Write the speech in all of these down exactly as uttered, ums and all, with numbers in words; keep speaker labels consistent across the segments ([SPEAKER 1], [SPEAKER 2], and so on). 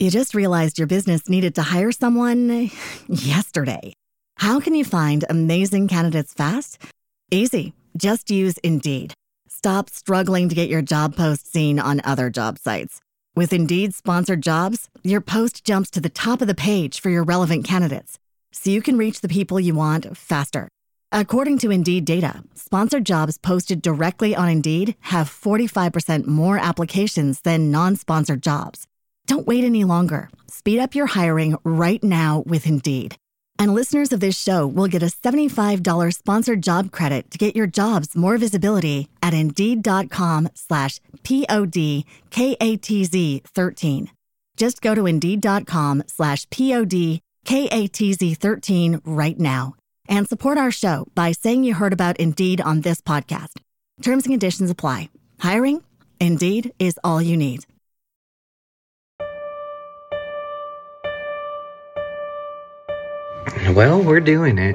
[SPEAKER 1] You just realized your business needed to hire someone yesterday. How can you find amazing candidates fast? Easy. Just use Indeed. Stop struggling to get your job post seen on other job sites. With Indeed sponsored jobs, your post jumps to the top of the page for your relevant candidates, so you can reach the people you want faster. According to Indeed data, sponsored jobs posted directly on Indeed have forty-five percent more applications than non-sponsored jobs. Don't wait any longer. Speed up your hiring right now with Indeed. And listeners of this show will get a seventy-five dollars sponsored job credit to get your jobs more visibility at Indeed.com slash P-O-D-K-A-T-Z 13. Just go to Indeed.com slash P-O-D-K-A-T-Z 13 right now and support our show by saying you heard about Indeed on this podcast. Terms and conditions apply. Hiring? Indeed is all you need.
[SPEAKER 2] Well, we're doing it.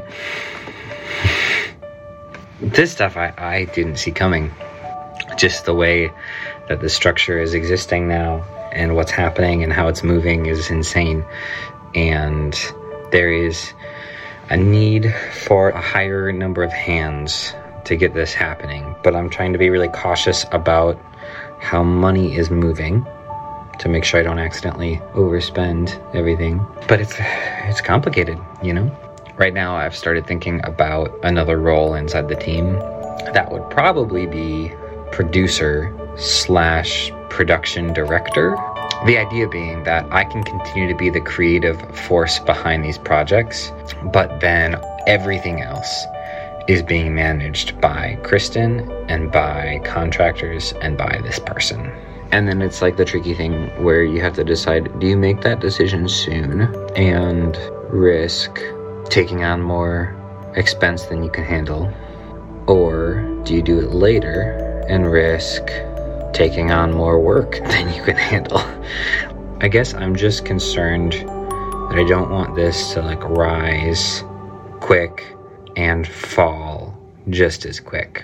[SPEAKER 2] This stuff I, I didn't see coming. Just the way that the structure is existing now and what's happening and how it's moving is insane. And there is a need for a higher number of hands to get this happening. But I'm trying to be really cautious about how money is moving to make sure I don't accidentally overspend everything. But it's it's complicated, you know? Right now I've started thinking about another role inside the team. That would probably be producer slash production director. The idea being that I can continue to be the creative force behind these projects, but then everything else is being managed by Kristen and by contractors and by this person. And then it's like the tricky thing where you have to decide, do you make that decision soon and risk taking on more expense than you can handle? Or do you do it later and risk taking on more work than you can handle? I guess I'm just concerned that I don't want this to like rise quick and fall just as quick.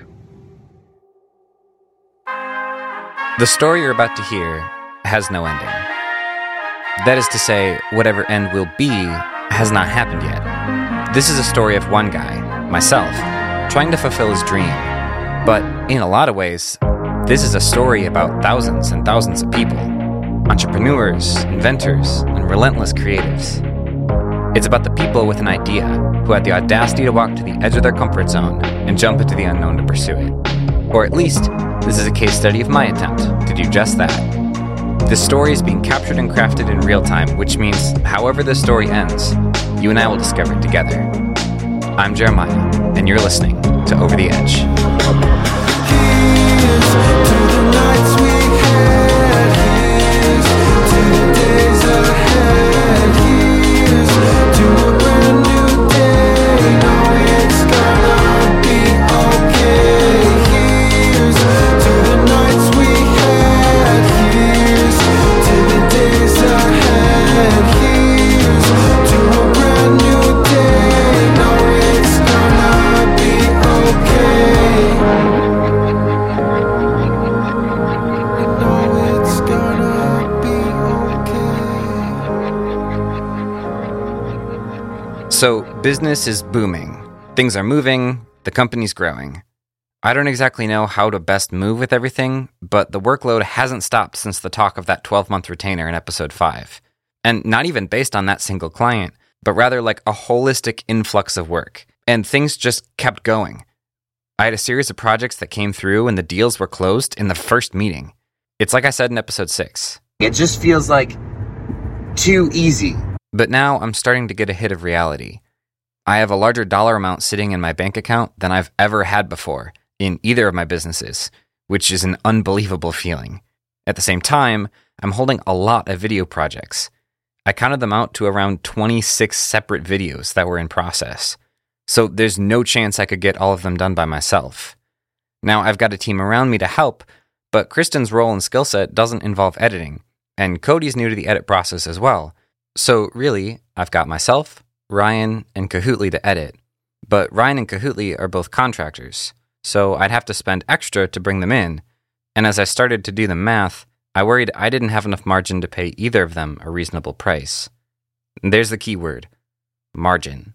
[SPEAKER 3] The story you're about to hear has no ending. That is to say, whatever end will be has not happened yet. This is a story of one guy, myself, trying to fulfill his dream. But in a lot of ways, this is a story about thousands and thousands of people, entrepreneurs, inventors, and relentless creatives. It's about the people with an idea who had the audacity to walk to the edge of their comfort zone and jump into the unknown to pursue it. Or at least, this is a case study of my attempt to do just that. This story is being captured and crafted in real time, which means however this story ends, you and I will discover it together. I'm Jeremiah, and you're listening to Over the Edge. Here's to the nights we had, here's to the days ahead, here's to a brand new day, now it's gonna be okay. Here's to the nights we had, here's to the days ahead, here's to a brand new day, now it's gonna be okay. You know it's gonna be okay. So, business is booming. Things are moving, the company's growing. I don't exactly know how to best move with everything, but the workload hasn't stopped since the talk of that twelve-month retainer in episode five. And not even based on that single client, but rather like a holistic influx of work. And things just kept going. I had a series of projects that came through and the deals were closed in the first meeting. It's like I said in episode six.
[SPEAKER 4] It just feels like too easy.
[SPEAKER 3] But now I'm starting to get a hit of reality. I have a larger dollar amount sitting in my bank account than I've ever had before in either of my businesses, which is an unbelievable feeling. At the same time, I'm holding a lot of video projects. I counted them out to around twenty-six separate videos that were in process. So there's no chance I could get all of them done by myself. Now I've got a team around me to help, but Kristen's role and skill set doesn't involve editing, and Cody's new to the edit process as well. So really, I've got myself, Ryan, and Kahootli to edit. But Ryan and Kahootli are both contractors, so I'd have to spend extra to bring them in. And as I started to do the math, I worried I didn't have enough margin to pay either of them a reasonable price. And there's the key word, margin.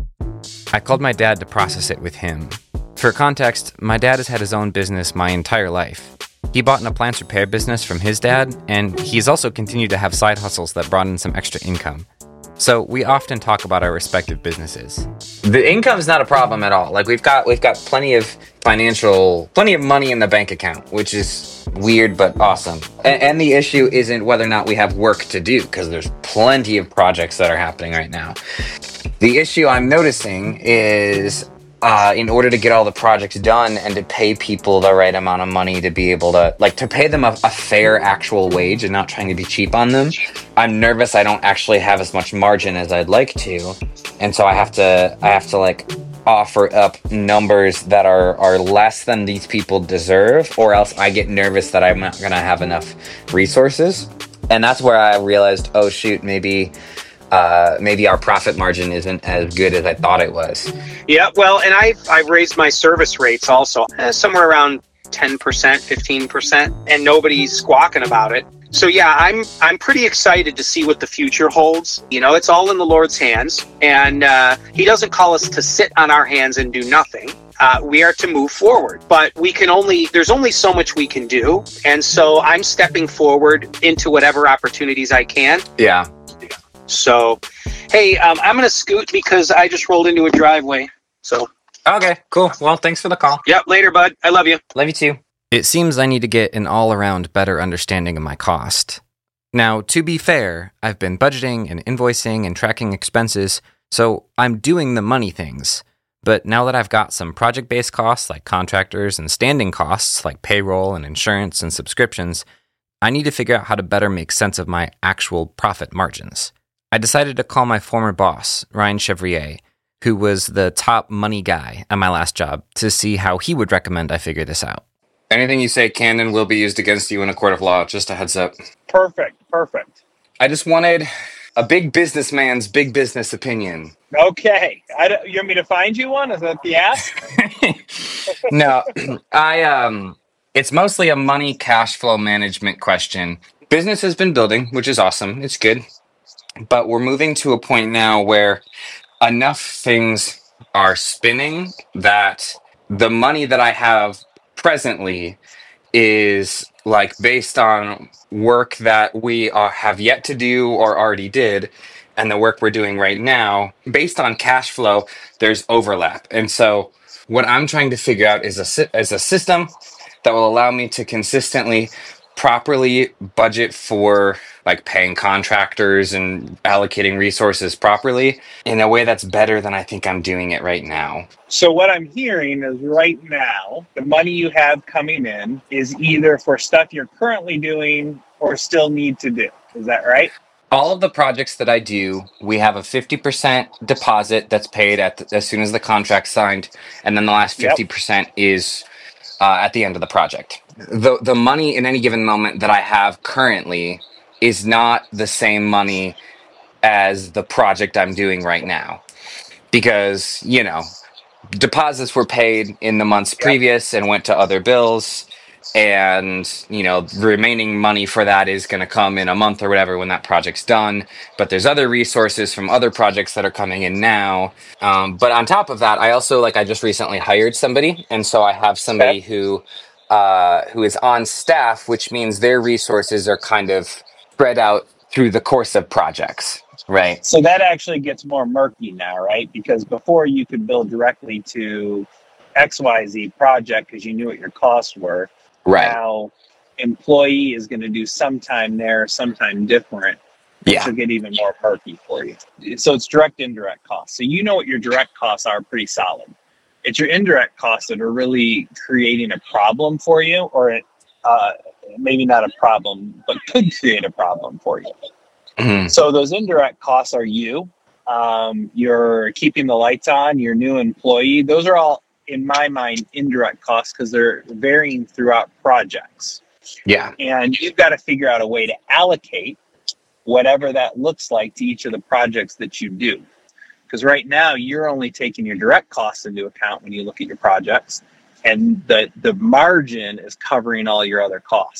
[SPEAKER 3] I called my dad to process it with him. For context, my dad has had his own business my entire life. He bought an appliance repair business from his dad, and he's also continued to have side hustles that brought in some extra income. So we often talk about our respective businesses.
[SPEAKER 2] The income's not a problem at all. Like we've got we've got plenty of financial, plenty of money in the bank account, which is weird but awesome. And, and the issue isn't whether or not we have work to do, because there's plenty of projects that are happening right now. The issue I'm noticing is uh, in order to get all the projects done and to pay people the right amount of money to be able to, like, to pay them a, a fair actual wage and not trying to be cheap on them, I'm nervous I don't actually have as much margin as I'd like to. And so I have to, I have to like offer up numbers that are, are less than these people deserve, or else I get nervous that I'm not going to have enough resources. And that's where I realized, oh shoot, maybe uh, maybe our profit margin isn't as good as I thought it was.
[SPEAKER 5] Yeah, well, and I've, I've raised my service rates also, uh, somewhere around ten percent, fifteen percent, and nobody's squawking about it. So yeah, I'm I'm pretty excited to see what the future holds. You know, it's all in the Lord's hands, and uh, He doesn't call us to sit on our hands and do nothing. Uh, we are to move forward, but we can only, there's only so much we can do. And so I'm stepping forward into whatever opportunities I can.
[SPEAKER 2] Yeah.
[SPEAKER 5] So, hey, um, I'm going to scoot because I just rolled into a driveway. So.
[SPEAKER 2] Okay, cool. Well, thanks for the call.
[SPEAKER 5] Yep, later, bud. I love you.
[SPEAKER 2] Love you too.
[SPEAKER 3] It seems I need to get an all-around better understanding of my cost. Now, to be fair, I've been budgeting and invoicing and tracking expenses, so I'm doing the money things. But now that I've got some project-based costs like contractors and standing costs like payroll and insurance and subscriptions, I need to figure out how to better make sense of my actual profit margins. I decided to call my former boss, Ryan Chevrier, who was the top money guy at my last job, to see how he would recommend I figure this out.
[SPEAKER 4] Anything you say can and will be used against you in a court of law. Just a heads up.
[SPEAKER 6] Perfect. Perfect.
[SPEAKER 4] I just wanted a big businessman's big business opinion.
[SPEAKER 6] Okay. I don't, you want me to find you one? Is that the ask?
[SPEAKER 4] No, I um, it's mostly a money cash flow management question. Business has been building, which is awesome. It's good. But we're moving to a point now where enough things are spinning that the money that I have presently is like based on work that we uh, have yet to do or already did, and the work we're doing right now, based on cash flow, there's overlap. And so what I'm trying to figure out is a, sy- is a system that will allow me to consistently properly budget for like paying contractors and allocating resources properly in a way that's better than I think I'm doing it right now.
[SPEAKER 6] So what I'm hearing is right now, the money you have coming in is either for stuff you're currently doing or still need to do. Is that right?
[SPEAKER 2] All of the projects that I do, we have a fifty percent deposit that's paid at the, as soon as the contract's signed, and then the last fifty percent yep. is uh, at the end of the project. The the money in any given moment that I have currently is not the same money as the project I'm doing right now. Because, you know, deposits were paid in the months yep. previous and went to other bills. And, you know, the remaining money for that is going to come in a month or whatever when that project's done. But there's other resources from other projects that are coming in now. Um, but on top of that, I also, like, I just recently hired somebody. And so I have somebody okay. who uh, who is on staff, which means their resources are kind of spread out through the course of projects, right?
[SPEAKER 6] So that actually gets more murky now, right? Because before you could bill directly to X Y Z project because you knew what your costs were.
[SPEAKER 2] Right.
[SPEAKER 6] Now, employee is going to do sometime there, sometime different, which
[SPEAKER 2] yeah.
[SPEAKER 6] will get even more murky for you. So it's direct, indirect costs. So you know what your direct costs are pretty solid. It's your indirect costs that are really creating a problem for you, or it, uh, maybe not a problem, but could create a problem for you.
[SPEAKER 2] Mm-hmm.
[SPEAKER 6] So those indirect costs are you. Um, you're keeping the lights on, your new employee. Those are all, in my mind, indirect costs because they're varying throughout projects.
[SPEAKER 2] Yeah.
[SPEAKER 6] And you've got to figure out a way to allocate whatever that looks like to each of the projects that you do. Because right now, you're only taking your direct costs into account when you look at your projects, and the, the margin is covering all your other costs.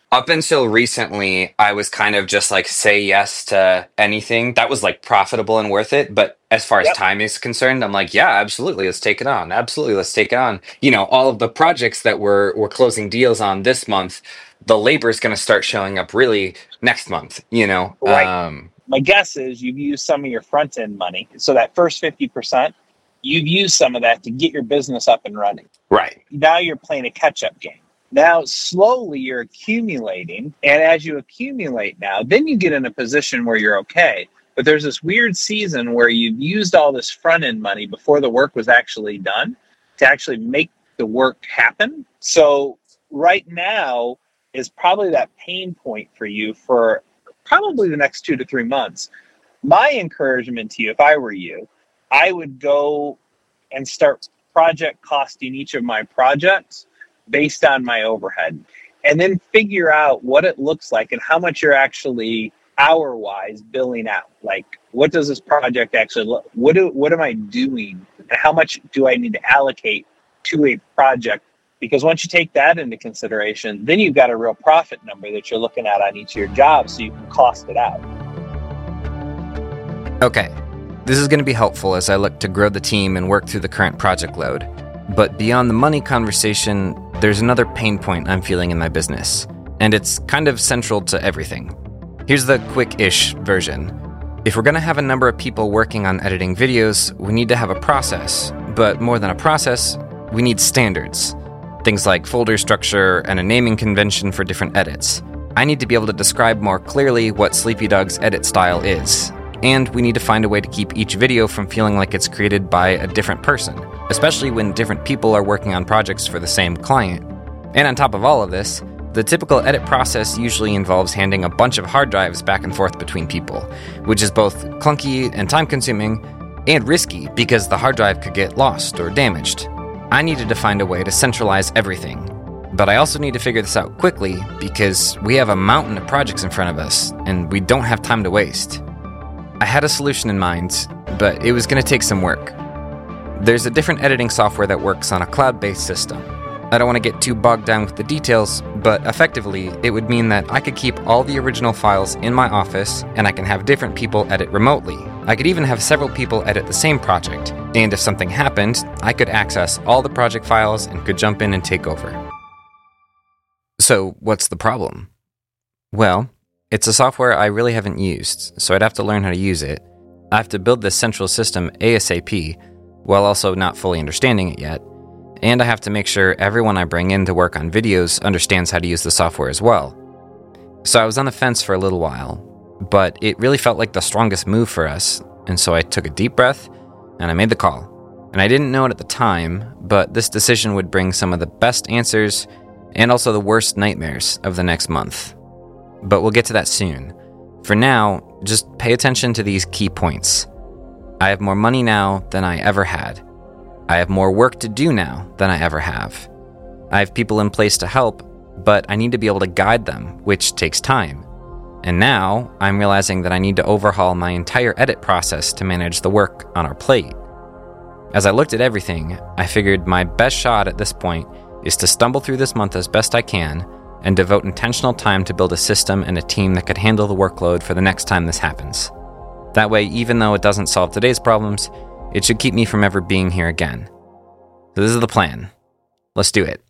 [SPEAKER 4] Up until recently, I was kind of just like say yes to anything that was like profitable and worth it. But as far as
[SPEAKER 6] Yep.
[SPEAKER 4] time is concerned, I'm like, yeah, absolutely, let's take it on. Absolutely, let's take it on. You know, all of the projects that we're we're closing deals on this month, the labor is going to start showing up really next month. You know,
[SPEAKER 6] Right.
[SPEAKER 4] um,
[SPEAKER 6] My guess is you've used some of your front end money. So that first fifty percent, you've used some of that to get your business up and running.
[SPEAKER 4] right.
[SPEAKER 6] Now you're playing a catch up game. Now, slowly you're accumulating. And as you accumulate now, then you get in a position where you're okay. But there's this weird season where you've used all this front end money before the work was actually done to actually make the work happen. So right now is probably that pain point for you for probably the next two to three months. My encouragement to you, if I were you, I would go and start project costing each of my projects based on my overhead, and then figure out what it looks like and how much you're actually hour-wise billing out. Like, what does this project actually look? What do what am I doing, and how much do I need to allocate to a project? Because once you take that into consideration, then you've got a real profit number that you're looking at on each of your jobs, so you can cost it out.
[SPEAKER 3] Okay, this is going to be helpful as I look to grow the team and work through the current project load. But beyond the money conversation, there's another pain point I'm feeling in my business, and it's kind of central to everything. Here's the quick-ish version. If we're going to have a number of people working on editing videos, we need to have a process. But more than a process, we need standards. Things like folder structure and a naming convention for different edits. I need to be able to describe more clearly what Sleepy Dog's edit style is. And we need to find a way to keep each video from feeling like it's created by a different person, especially when different people are working on projects for the same client. And on top of all of this, the typical edit process usually involves handing a bunch of hard drives back and forth between people, which is both clunky and time-consuming, and risky because the hard drive could get lost or damaged. I needed to find a way to centralize everything. But I also need to figure this out quickly because we have a mountain of projects in front of us, and we don't have time to waste. I had a solution in mind, but it was going to take some work. There's a different editing software that works on a cloud-based system. I don't want to get too bogged down with the details, but effectively, it would mean that I could keep all the original files in my office, and I can have different people edit remotely. I could even have several people edit the same project, and if something happened, I could access all the project files and could jump in and take over. So, what's the problem? Well, it's a software I really haven't used, so I'd have to learn how to use it. I have to build this central system ASAP, while also not fully understanding it yet. And I have to make sure everyone I bring in to work on videos understands how to use the software as well. So I was on the fence for a little while, but it really felt like the strongest move for us, and so I took a deep breath, and I made the call. And I didn't know it at the time, but this decision would bring some of the best answers, and also the worst nightmares of the next month. But we'll get to that soon. For now, just pay attention to these key points. I have more money now than I ever had. I have more work to do now than I ever have. I have people in place to help, but I need to be able to guide them, which takes time. And now, I'm realizing that I need to overhaul my entire edit process to manage the work on our plate. As I looked at everything, I figured my best shot at this point is to stumble through this month as best I can and devote intentional time to build a system and a team that could handle the workload for the next time this happens. That way, even though it doesn't solve today's problems, it should keep me from ever being here again. So this is the plan. Let's do it.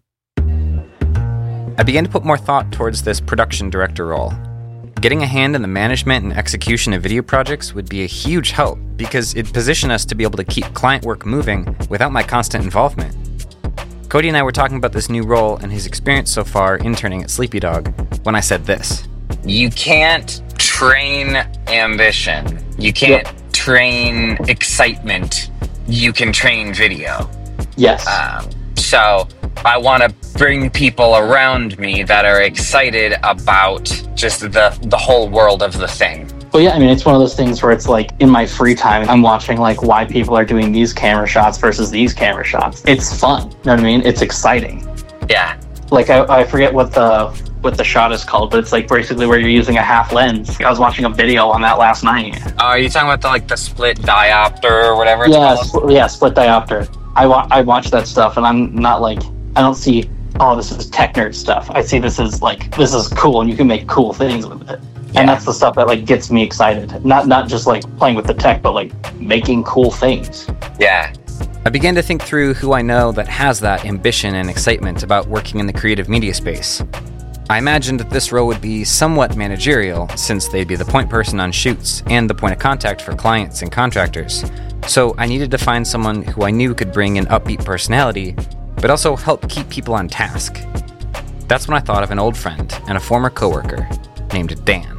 [SPEAKER 3] I began to put more thought towards this production director role. Getting a hand in the management and execution of video projects would be a huge help because it'd position us to be able to keep client work moving without my constant involvement. Cody and I were talking about this new role and his experience so far interning at Sleepy Dog when I said this.
[SPEAKER 4] You can't train ambition. You can't
[SPEAKER 7] Yep.
[SPEAKER 4] train excitement. You can train video.
[SPEAKER 7] Yes.
[SPEAKER 4] Um, so I want to bring people around me that are excited about just the, the whole world of the thing.
[SPEAKER 7] Well, yeah, I mean, it's one of those things where it's like in my free time, I'm watching like why people are doing these camera shots versus these camera shots. It's fun. You know what I mean? It's exciting.
[SPEAKER 4] Yeah.
[SPEAKER 7] Like I, I forget what the what the shot is called, but it's like basically where you're using a half lens. I was watching a video on that last night.
[SPEAKER 4] Uh, are you talking about the, like the split diopter or whatever it's
[SPEAKER 7] Yeah,
[SPEAKER 4] called?
[SPEAKER 7] spl- yeah, split diopter. I wa- I watch that stuff, and I'm not like I don't see oh, this is tech nerd stuff. I see this as like, this is cool and you can make cool things with it. Yeah. And that's the stuff that like gets me excited. Not not just like playing with the tech, but like making cool things.
[SPEAKER 4] Yeah.
[SPEAKER 3] I began to think through who I know that has that ambition and excitement about working in the creative media space. I imagined that this role would be somewhat managerial, since they'd be the point person on shoots and the point of contact for clients and contractors. So I needed to find someone who I knew could bring an upbeat personality, but also help keep people on task. That's when I thought of an old friend and a former coworker named Dan.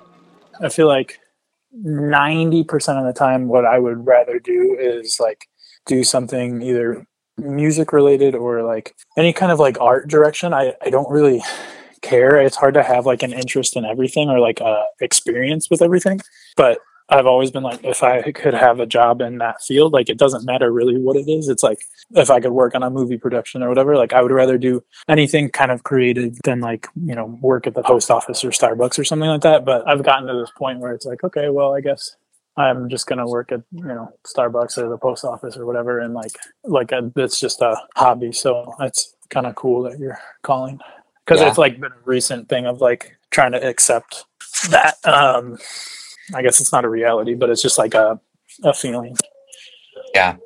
[SPEAKER 8] I feel like ninety percent of the time what I would rather do is like do something either music related or like any kind of like art direction. I, I don't really care. It's hard to have like an interest in everything or like a experience with everything. But I've always been like, if I could have a job in that field, like it doesn't matter really what it is. It's like if I could work on a movie production or whatever, like I would rather do anything kind of creative than like, you know, work at the post office or Starbucks or something like that. But I've gotten to this point where it's like, okay, well, I guess I'm just going to work at, you know, Starbucks or the post office or whatever. And like, like a, it's just a hobby. So it's kind of cool that you're calling, because yeah. It's like been a recent thing of like trying to accept that. Um, I guess it's not a reality, but it's just like a, a feeling.
[SPEAKER 4] Yeah.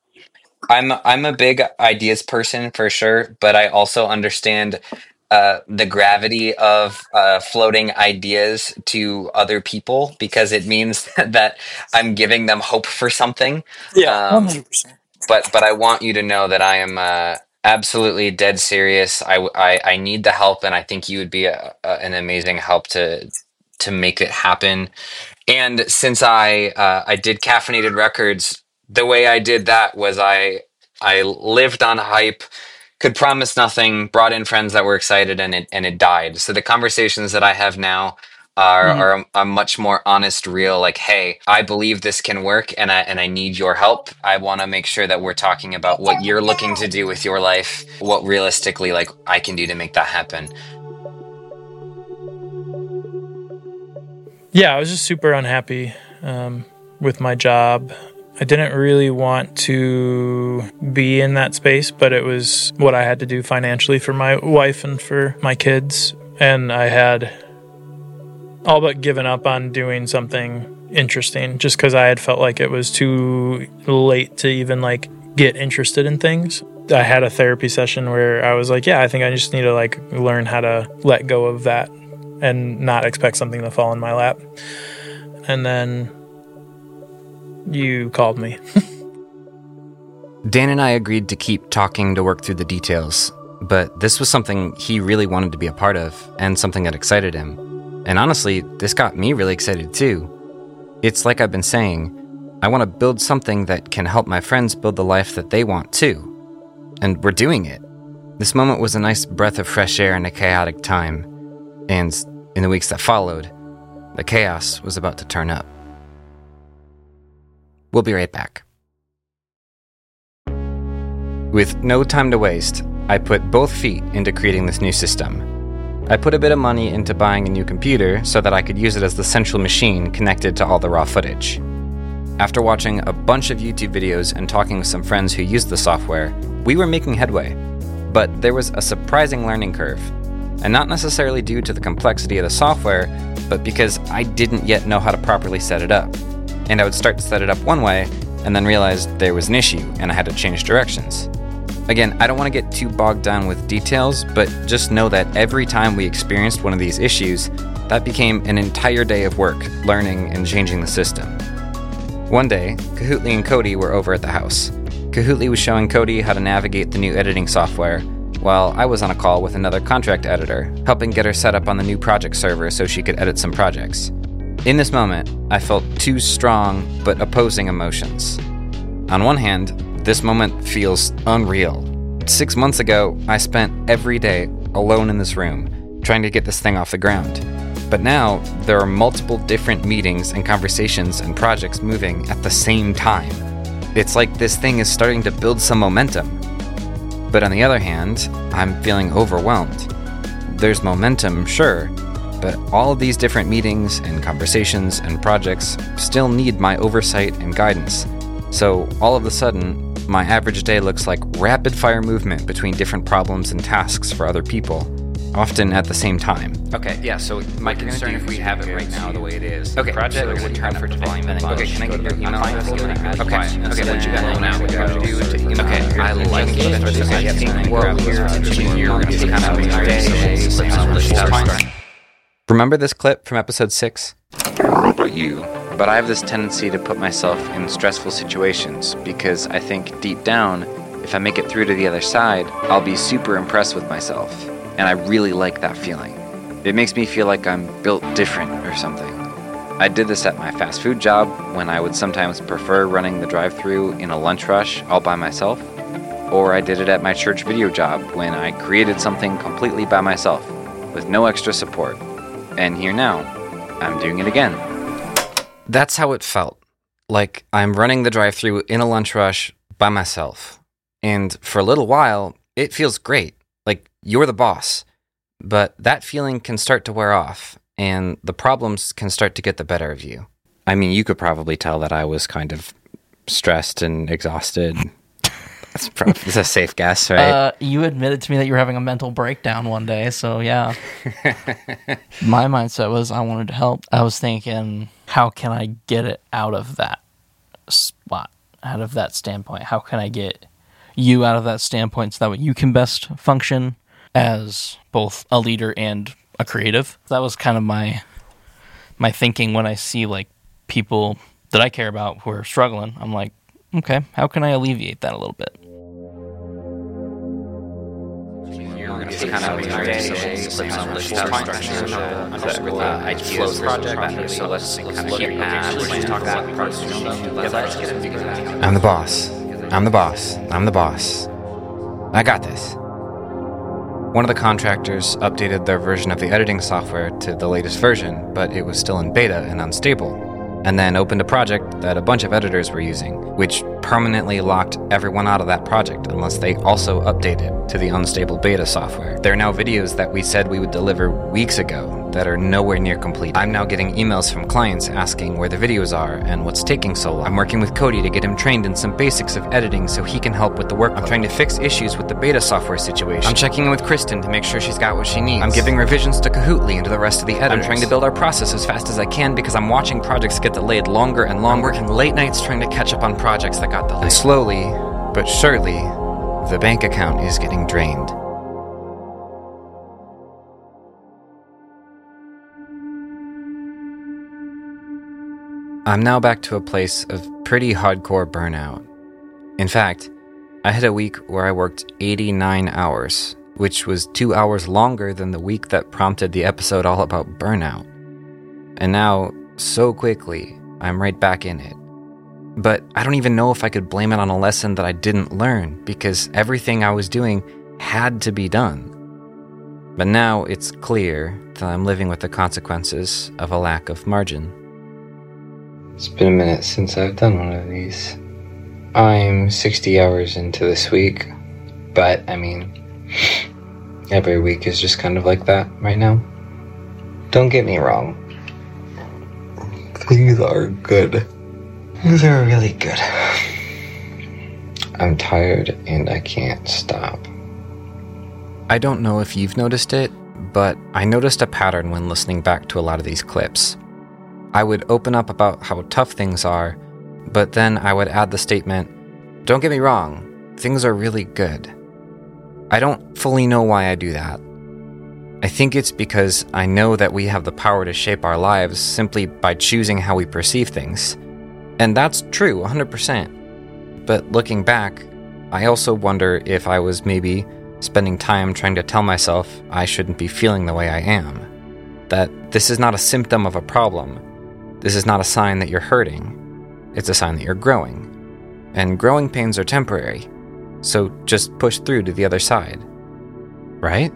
[SPEAKER 4] I'm, I'm a big ideas person for sure, but I also understand Uh, the gravity of uh, floating ideas to other people, because it means that I'm giving them hope for something.
[SPEAKER 8] Yeah,
[SPEAKER 4] um,
[SPEAKER 8] one hundred percent.
[SPEAKER 4] But but I want you to know that I am uh, absolutely dead serious. I, I, I need the help, and I think you would be a, a, an amazing help to to make it happen. And since I uh, I did Caffeinated Records, the way I did that was I I lived on hype, could promise nothing, brought in friends that were excited, and it and it died. So the conversations that I have now are mm-hmm. are a, a much more honest, real, like, hey, I believe this can work, and I and I need your help. I want to make sure that we're talking about what you're looking to do with your life, what realistically, like, I can do to make that happen.
[SPEAKER 9] Yeah, I was just super unhappy um, with my job. I didn't really want to be in that space, but it was what I had to do financially for my wife and for my kids. And I had all but given up on doing something interesting just because I had felt like it was too late to even like get interested in things. I had a therapy session where I was like, yeah, I think I just need to like learn how to let go of that and not expect something to fall in my lap. And then you called me.
[SPEAKER 3] Dan and I agreed to keep talking to work through the details, but this was something he really wanted to be a part of and something that excited him. And honestly, this got me really excited too. It's like I've been saying, I want to build something that can help my friends build the life that they want too. And we're doing it. This moment was a nice breath of fresh air in a chaotic time. And in the weeks that followed, the chaos was about to turn up. We'll be right back. With no time to waste, I put both feet into creating this new system. I put a bit of money into buying a new computer so that I could use it as the central machine connected to all the raw footage. After watching a bunch of YouTube videos and talking with some friends who used the software, we were making headway. But there was a surprising learning curve. And not necessarily due to the complexity of the software, but because I didn't yet know how to properly set it up. And I would start to set it up one way, and then realize there was an issue, and I had to change directions. Again, I don't want to get too bogged down with details, but just know that every time we experienced one of these issues, that became an entire day of work, learning and changing the system. One day, Kahootli and Cody were over at the house. Kahootli was showing Cody how to navigate the new editing software, while I was on a call with another contract editor, helping get her set up on the new project server so she could edit some projects. In this moment, I felt two strong but opposing emotions. On one hand, this moment feels unreal. Six months ago, I spent every day alone in this room, trying to get this thing off the ground. But now, there are multiple different meetings and conversations and projects moving at the same time. It's like this thing is starting to build some momentum. But on the other hand, I'm feeling overwhelmed. There's momentum, sure, but all of these different meetings and conversations and projects still need my oversight and guidance. So all of a sudden, my average day looks like rapid fire movement between different problems and tasks for other people, often at the same time. Okay, yeah, so my concern if we have it right now the way it is. Okay, project so would turn up for volume and okay, can I get your email? Okay, okay, okay, what you got now? What you got to do to email? Okay, I like it. I think we're here to hear is kind of our day. Remember this clip from episode six? I don't know about you, but I have this tendency to put myself in stressful situations because I think deep down, if I make it through to the other side, I'll be super impressed with myself. And I really like that feeling. It makes me feel like I'm built different or something. I did this at my fast food job when I would sometimes prefer running the drive-thru in a lunch rush all by myself. Or I did it at my church video job when I created something completely by myself with no extra support. And here now, I'm doing it again. That's how it felt. Like I'm running the drive-thru in a lunch rush by myself. And for a little while, it feels great. Like you're the boss. But that feeling can start to wear off, and the problems can start to get the better of you. I mean, you could probably tell that I was kind of stressed and exhausted. That's probably that's a safe guess, right?
[SPEAKER 10] Uh, you admitted to me that you were having a mental breakdown one day, so yeah. My mindset was I wanted to help. I was thinking, how can I get it out of that spot, out of that standpoint? How can I get you out of that standpoint so that way you can best function as both a leader and a creative? That was kind of my my thinking when I see like people that I care about who are struggling. I'm like, okay, how can I alleviate that a little bit?
[SPEAKER 3] Kind of clips on the structure with the ideas project. So let's kind of keep let's talk about the process. I'm the boss. I'm the boss. I'm the boss. I got this. One of the contractors updated their version of the editing software to the latest version, but it was still in beta and unstable, and then opened a project that a bunch of editors were using, which permanently locked everyone out of that project unless they also updated to the unstable beta software. There are now videos that we said we would deliver weeks ago that are nowhere near complete. I'm now getting emails from clients asking where the videos are and what's taking so long. I'm working with Cody to get him trained in some basics of editing so he can help with the workload. I'm trying to fix issues with the beta software situation. I'm checking in with Kristen to make sure she's got what she needs. I'm giving revisions to Kahootly and to the rest of the editors. I'm trying to build our process as fast as I can because I'm watching projects get delayed longer and longer. I'm working late nights trying to catch up on projects that got delayed. And slowly, but surely, the bank account is getting drained. I'm now back to a place of pretty hardcore burnout. In fact, I had a week where I worked eighty-nine hours, which was two hours longer than the week that prompted the episode all about burnout. And now, so quickly, I'm right back in it. But I don't even know if I could blame it on a lesson that I didn't learn, because everything I was doing had to be done. But now it's clear that I'm living with the consequences of a lack of margin.
[SPEAKER 2] It's been a minute since I've done one of these. I'm sixty hours into this week, but I mean, every week is just kind of like that right now. Don't get me wrong. These are good. These are really good. I'm tired and I can't stop.
[SPEAKER 3] I don't know if you've noticed it, but I noticed a pattern when listening back to a lot of these clips. I would open up about how tough things are, but then I would add the statement, don't get me wrong, things are really good. I don't fully know why I do that. I think it's because I know that we have the power to shape our lives simply by choosing how we perceive things. And that's true, one hundred percent. But looking back, I also wonder if I was maybe spending time trying to tell myself I shouldn't be feeling the way I am. That this is not a symptom of a problem. This is not a sign that you're hurting. It's a sign that you're growing. And growing pains are temporary. So just push through to the other side. Right?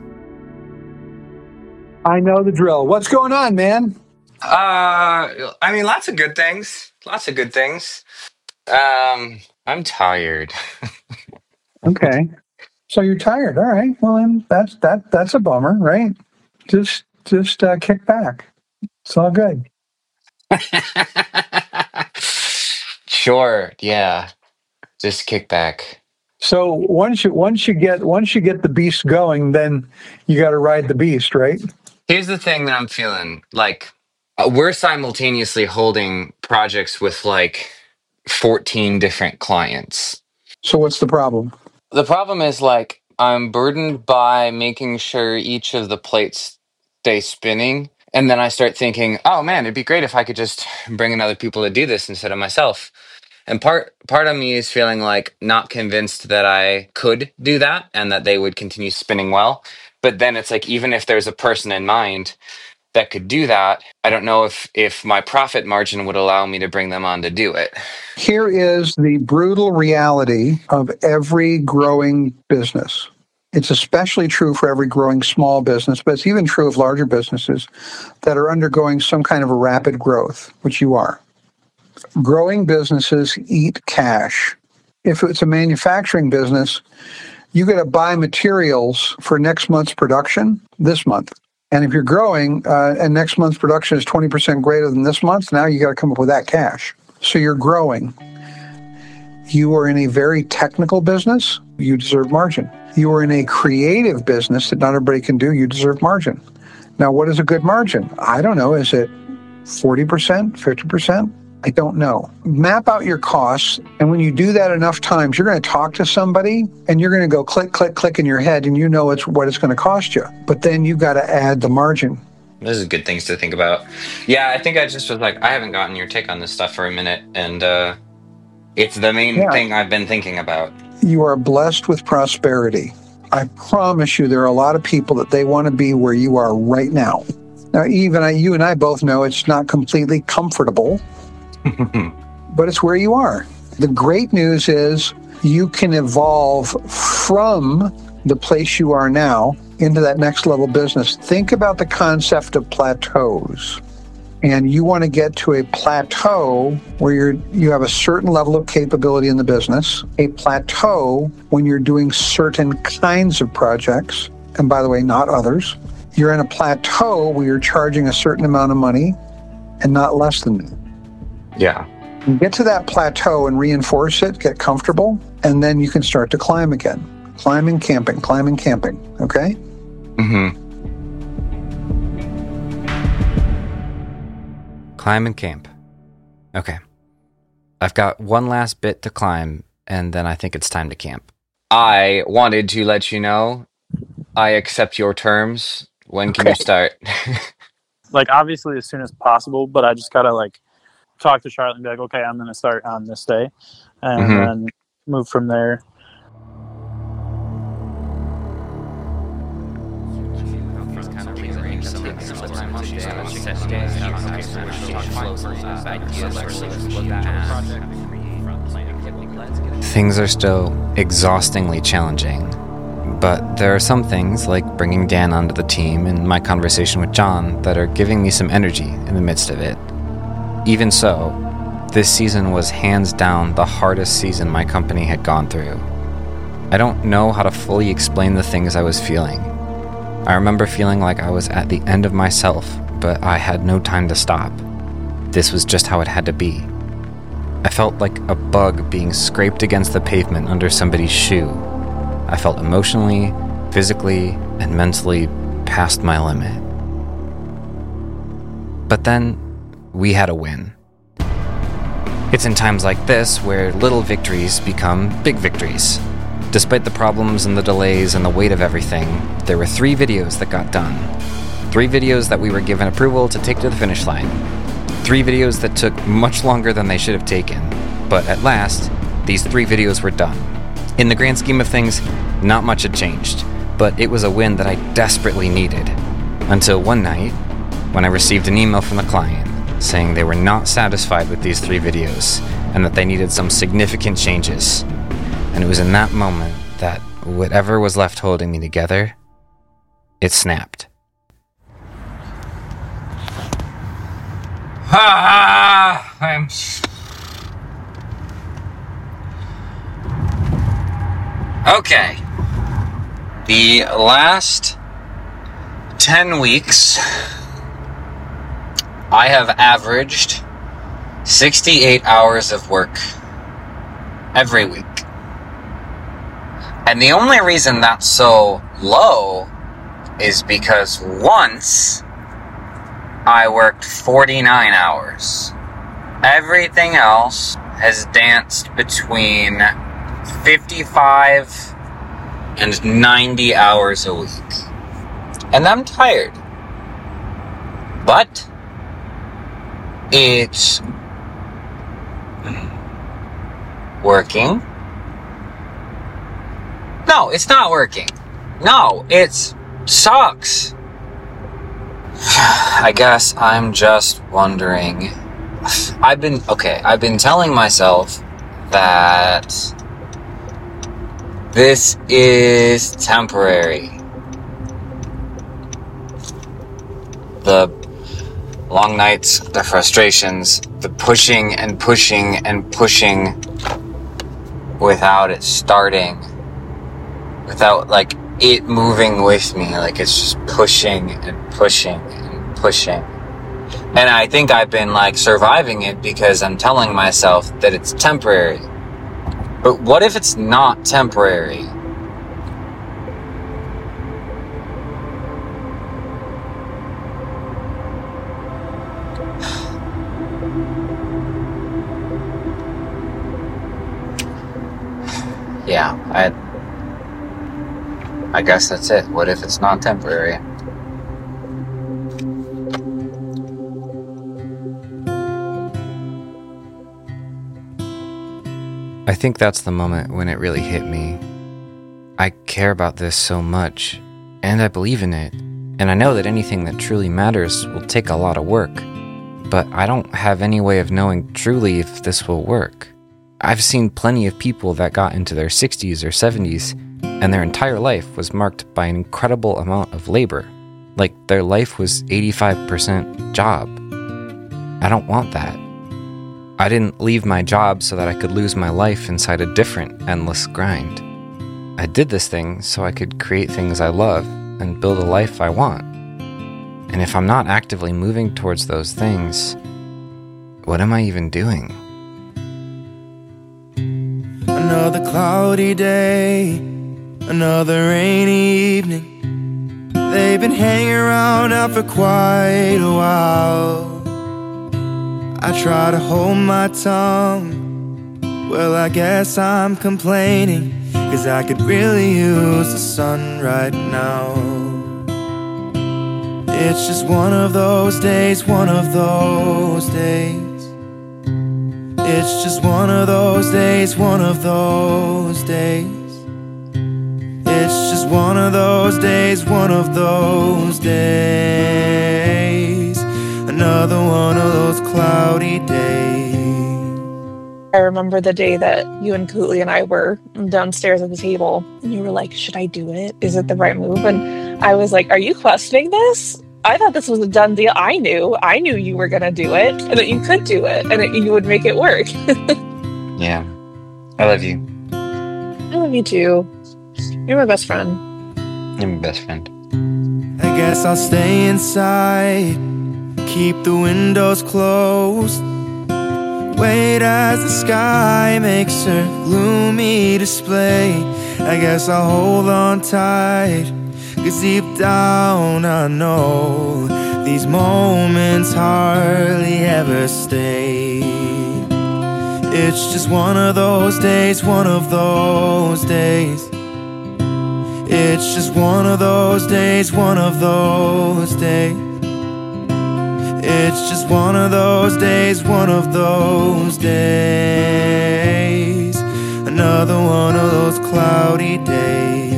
[SPEAKER 11] I know the drill. What's going on, man?
[SPEAKER 4] Uh, I mean, lots of good things. Lots of good things. Um, I'm tired.
[SPEAKER 11] Okay. So you're tired. All right. Well, then that's that. That's a bummer, right? Just just uh, kick back. It's all good.
[SPEAKER 4] Sure. Yeah. just kick back.
[SPEAKER 11] So once you once you get once you get the beast going, then you got to ride the beast, right?
[SPEAKER 4] Here's the thing that I'm feeling like uh, we're simultaneously holding projects with like fourteen different clients.
[SPEAKER 11] So what's the problem?
[SPEAKER 4] The problem is like I'm burdened by making sure each of the plates stay spinning. And then I start thinking, oh man, it'd be great if I could just bring in other people to do this instead of myself. And part part of me is feeling like not convinced that I could do that and that they would continue spinning well. But then it's like, even if there's a person in mind that could do that, I don't know if, if my profit margin would allow me to bring them on to do it.
[SPEAKER 11] Here is the brutal reality of every growing business. It's especially true for every growing small business, but it's even true of larger businesses that are undergoing some kind of a rapid growth, which you are. Growing businesses eat cash. If it's a manufacturing business, you got to buy materials for next month's production this month. And if you're growing uh, and next month's production is twenty percent greater than this month, now you got to come up with that cash. So you're growing. You are in a very technical business, you deserve margin. You are in a creative business that not everybody can do, you deserve margin. Now, what is a good margin? I don't know. Is it forty percent, fifty percent? I don't know. Map out your costs, and when you do that enough times, you're going to talk to somebody, and you're going to go click, click, click in your head, and you know it's what it's going to cost you. But then you got to add the margin.
[SPEAKER 4] This is good things to think about. Yeah, I think I just was like, I haven't gotten your take on this stuff for a minute, and uh, it's the main
[SPEAKER 11] Yeah.
[SPEAKER 4] thing I've been thinking about.
[SPEAKER 11] You are blessed with prosperity. I promise you there are a lot of people that they want to be where you are right now. Now, even I, you and I both know it's not completely comfortable, but it's where you are. The great news is you can evolve from the place you are now into that next level business. Think about the concept of plateaus. And you want to get to a plateau where you're you have a certain level of capability in the business, a plateau when you're doing certain kinds of projects, and by the way, not others. You're in a plateau where you're charging a certain amount of money and not less than that.
[SPEAKER 4] Yeah.
[SPEAKER 11] You get to that plateau and reinforce it, get comfortable, and then you can start to climb again. Climbing, camping, climbing, camping, okay?
[SPEAKER 4] Mm-hmm.
[SPEAKER 3] Climb and camp. Okay. I've got one last bit to climb, and then I think it's time to camp.
[SPEAKER 4] I wanted to let you know I accept your terms. When can
[SPEAKER 11] Okay.
[SPEAKER 4] you start?
[SPEAKER 8] Like, obviously as soon as possible, but I just gotta like talk to Charlotte and be like, okay, I'm gonna start on this day, and
[SPEAKER 4] Mhm.
[SPEAKER 8] then move from there.
[SPEAKER 3] Things are still exhaustingly challenging, but there are some things, like bringing Dan onto the team and my conversation with John, that are giving me some energy in the midst of it. Even so, this season was hands down the hardest season my company had gone through. I don't know how to fully explain the things I was feeling. I remember feeling like I was at the end of myself, but I had no time to stop. This was just how it had to be. I felt like a bug being scraped against the pavement under somebody's shoe. I felt emotionally, physically, and mentally past my limit. But then, we had a win. It's in times like this where little victories become big victories. Despite the problems and the delays and the weight of everything, there were three videos that got done. Three videos that we were given approval to take to the finish line. Three videos that took much longer than they should have taken. But at last, these three videos were done. In the grand scheme of things, not much had changed, but it was a win that I desperately needed. Until one night, when I received an email from the client saying they were not satisfied with these three videos and that they needed some significant changes. And it was in that moment that whatever was left holding me together, it snapped.
[SPEAKER 4] Ah, I'm... Okay. The last ten weeks, I have averaged sixty-eight hours of work every week. And the only reason that's so low is because once I worked forty-nine hours. Everything else has danced between fifty-five and ninety hours a week. And I'm tired. But it's working. No, it's not working. No, it sucks. I guess I'm just wondering. I've been, okay, I've been telling myself that this is temporary. The long nights, the frustrations, the pushing and pushing and pushing without it starting, without, like, it moving with me, like, it's just pushing and pushing and pushing. And I think I've been, like, surviving it because I'm telling myself that it's temporary. But what if it's not temporary? Yeah, I... I guess that's it. What if it's not temporary?
[SPEAKER 3] I think that's the moment when it really hit me. I care about this so much, and I believe in it, and I know that anything that truly matters will take a lot of work, but I don't have any way of knowing truly if this will work. I've seen plenty of people that got into their sixties or seventies, and their entire life was marked by an incredible amount of labor, like their life was eighty-five percent job. I don't want that. I didn't leave my job so that I could lose my life inside a different, endless grind. I did this thing so I could create things I love and build a life I want. And if I'm not actively moving towards those things, what am I even doing?
[SPEAKER 12] Another cloudy day, another rainy evening. They've been hanging around now for quite a while. I try to hold my tongue. Well, I guess I'm complaining, 'cause I could really use the sun right now. It's just one of those days, one of those days. It's just one of those days, one of those days. It's just one of those days, one of those days. Another one of those cloudy days.
[SPEAKER 13] I remember the day that you and Cooley and I were downstairs at the table, and you were like, should I do it? Is it the right move? And I was like, are you questioning this? I thought this was a done deal. I knew. I knew you were going to do it, and that you could do it, and that you would make it work.
[SPEAKER 4] Yeah. I love you.
[SPEAKER 13] I love you too. You're my best friend.
[SPEAKER 4] You're my best friend.
[SPEAKER 12] I guess I'll stay inside, keep the windows closed, wait as the sky makes her gloomy display. I guess I'll hold on tight, 'cause deep down I know these moments hardly ever stay. It's just one of those days, one of those days. It's just one of those days, one of those days. It's just one of those days, one of those days. Another one of those cloudy days.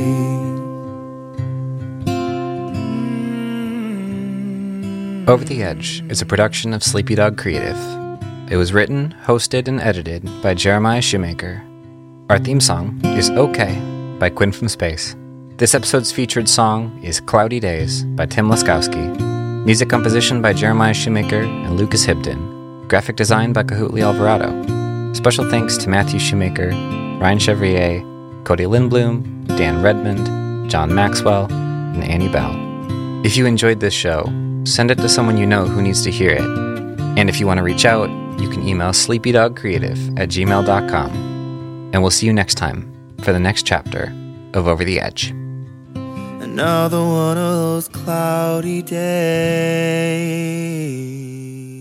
[SPEAKER 3] Over the Edge is a production of Sleepy Dog Creative. It was written, hosted, and edited by Jeremiah Shoemaker. Our theme song is OK by Quinn from Space. This episode's featured song is Cloudy Days by Tim Laskowski. Music composition by Jeremiah Shoemaker and Lucas Hibden. Graphic design by Kahutli Alvarado. Special thanks to Matthew Shoemaker, Ryan Chevrier, Cody Lindblom, Dan Redmond, John Maxwell, and Annie Bell. If you enjoyed this show, send it to someone you know who needs to hear it. And if you want to reach out, you can email sleepydogcreative at gmail dot com. and we'll see you next time for the next chapter of Over the Edge.
[SPEAKER 12] Another one of those cloudy days.